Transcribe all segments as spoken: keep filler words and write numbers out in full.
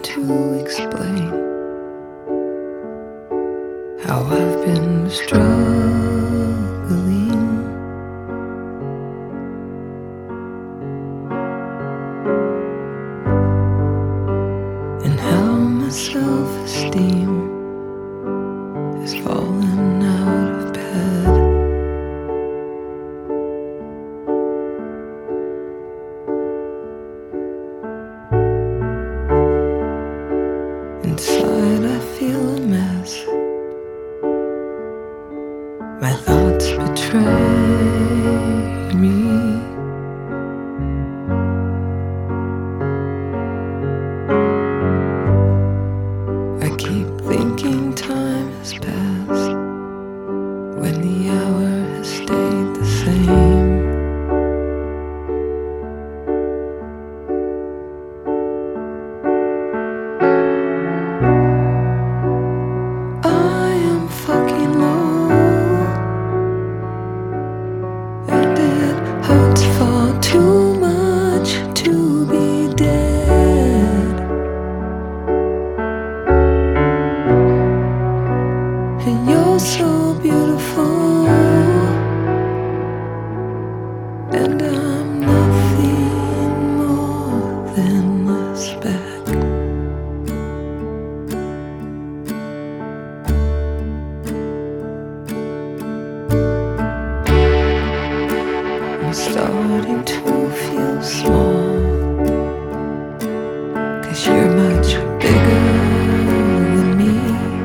to explain how I've been struggling, and how my self-esteem has fallen out of bed. Inside I feel a mess. My thoughts betray me. I keep thinking time has passed when the hour has stayed the same. Too much to be dead, and you're so beautiful, and I'm nothing more than a speck. I'm starting to feel small, 'cause you're much bigger than me.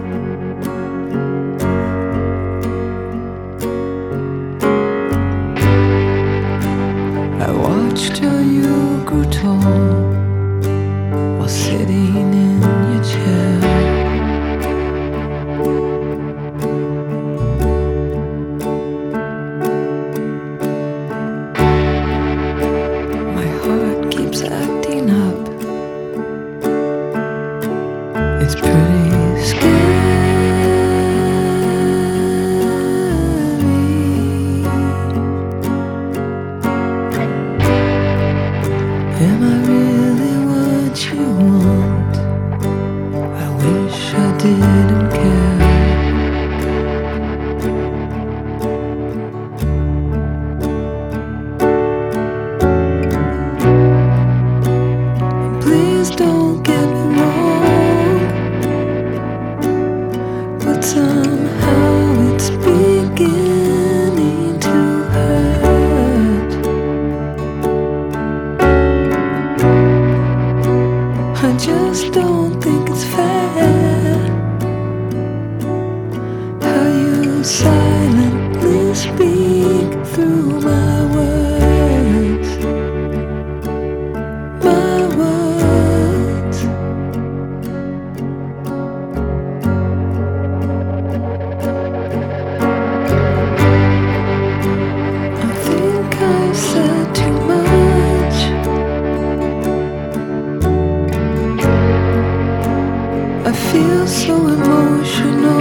I watched how you grew tall while sitting in your chair. Acting up, it's pretty scary. Am I really what you want? I wish I didn't care. Please don't get me wrong, but somehow it's beginning to hurt. I just don't think it's fair how you silently speak through my words. My words. I think I've said too much. I feel so emotional.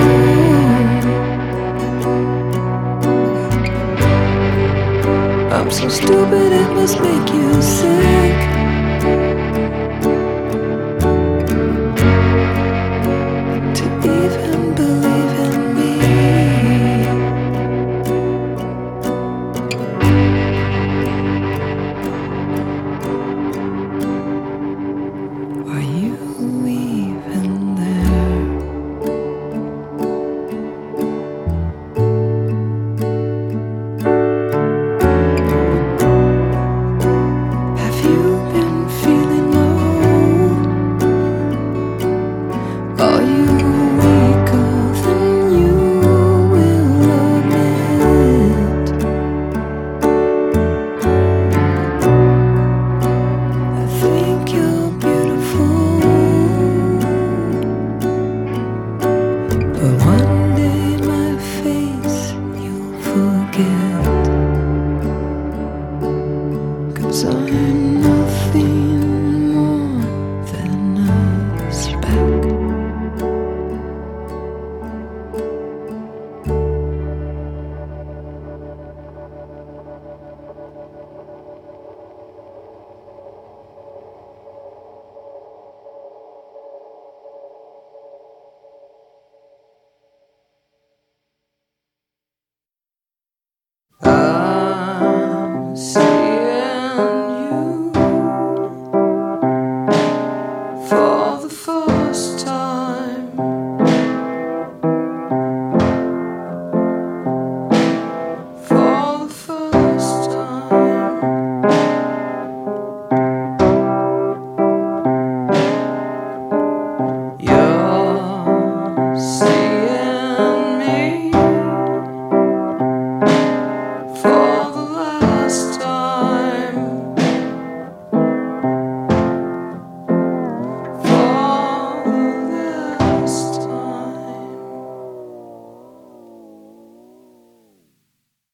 I'm so stupid, it must make you sick.